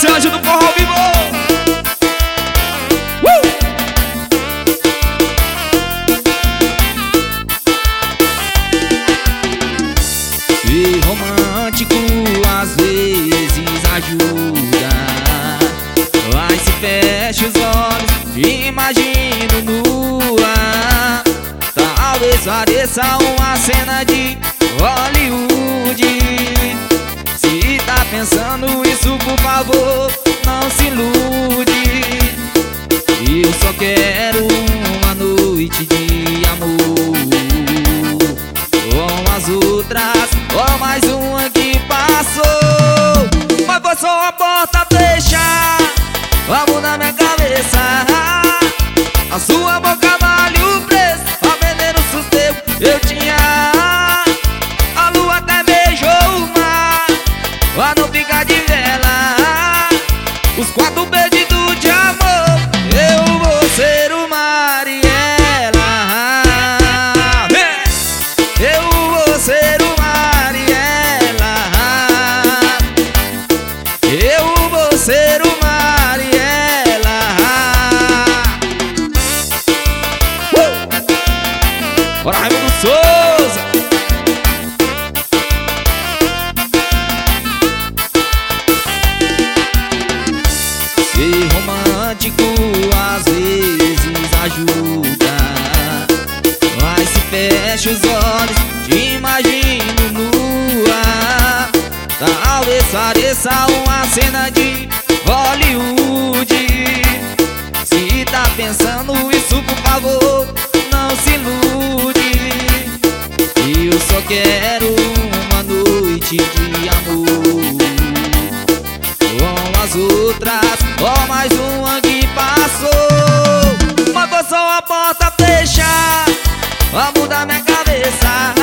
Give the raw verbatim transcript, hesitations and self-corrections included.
esse anjo do forró ao vivo. uh! Ser romântico às vezes ajuda, mas se fecha os olhos e imagino nua. Talvez pareça uma cena de Hollywood. Se tá pensando isso, por favor, não se ilude. Eu só quero uma noite de amor, com as outras, ou mais uma que passou. Mas foi só a porta fechar, vamos na minha cabeça. A sua boca vale o preço, a veneno susteu eu tinha. A lua até beijou o mar, pra não ficar de vela. Os quatro perdidos de amor, eu vou ser o mar e ela. Eu vou ser o mar e ela. Eu vou ser o mar e ela. uh! Bora, Raimundo Souza. Ser romântico às vezes ajuda, mas se fecha os olhos, te imagino nua. Talvez pareça uma cena de Hollywood. Se tá pensando isso, por favor, não se ilude. Eu só quero uma noite de amor, com as outras, ou mais uma que passou. Mas foi só a porta fechar, vamos mudar minha cabeça.